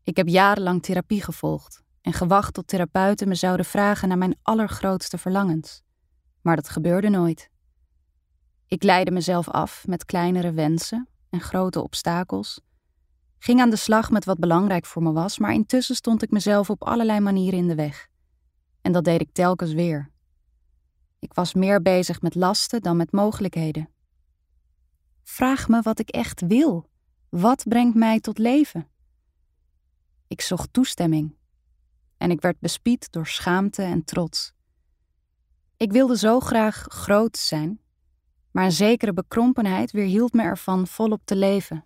Ik heb jarenlang therapie gevolgd en gewacht tot therapeuten me zouden vragen naar mijn allergrootste verlangens. Maar dat gebeurde nooit. Ik leidde mezelf af met kleinere wensen en grote obstakels, ging aan de slag met wat belangrijk voor me was, maar intussen stond ik mezelf op allerlei manieren in de weg. En dat deed ik telkens weer. Ik was meer bezig met lasten dan met mogelijkheden. Vraag me wat ik echt wil. Wat brengt mij tot leven? Ik zocht toestemming. En ik werd bespied door schaamte en trots. Ik wilde zo graag groot zijn, maar een zekere bekrompenheid weerhield me ervan volop te leven.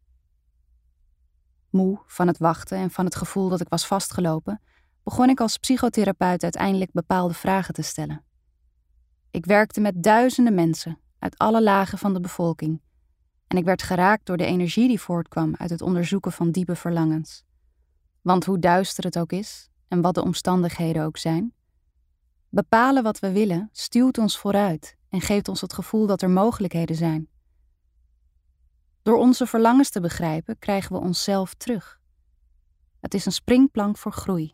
Moe van het wachten en van het gevoel dat ik was vastgelopen, begon ik als psychotherapeut uiteindelijk bepaalde vragen te stellen. Ik werkte met duizenden mensen uit alle lagen van de bevolking en ik werd geraakt door de energie die voortkwam uit het onderzoeken van diepe verlangens. Want hoe duister het ook is en wat de omstandigheden ook zijn, bepalen wat we willen stuwt ons vooruit en geeft ons het gevoel dat er mogelijkheden zijn. Door onze verlangens te begrijpen krijgen we onszelf terug. Het is een springplank voor groei.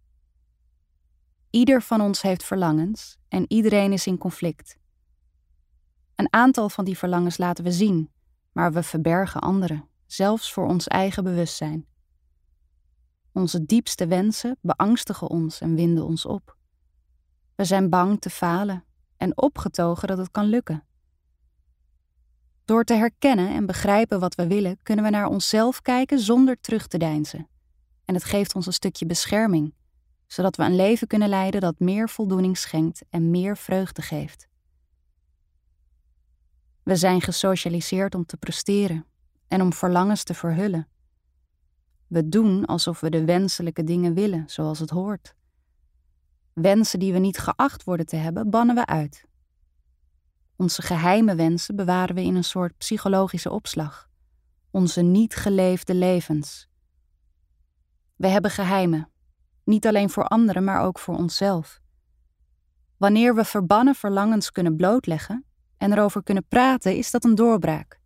Ieder van ons heeft verlangens en iedereen is in conflict. Een aantal van die verlangens laten we zien, maar we verbergen andere, zelfs voor ons eigen bewustzijn. Onze diepste wensen beangstigen ons en winden ons op. We zijn bang te falen en opgetogen dat het kan lukken. Door te herkennen en begrijpen wat we willen, kunnen we naar onszelf kijken zonder terug te deinzen. En het geeft ons een stukje bescherming, zodat we een leven kunnen leiden dat meer voldoening schenkt en meer vreugde geeft. We zijn gesocialiseerd om te presteren en om verlangens te verhullen. We doen alsof we de wenselijke dingen willen, zoals het hoort. Wensen die we niet geacht worden te hebben, bannen we uit. Onze geheime wensen bewaren we in een soort psychologische opslag. Onze niet geleefde levens. We hebben geheimen. Niet alleen voor anderen, maar ook voor onszelf. Wanneer we verbannen verlangens kunnen blootleggen en erover kunnen praten, is dat een doorbraak.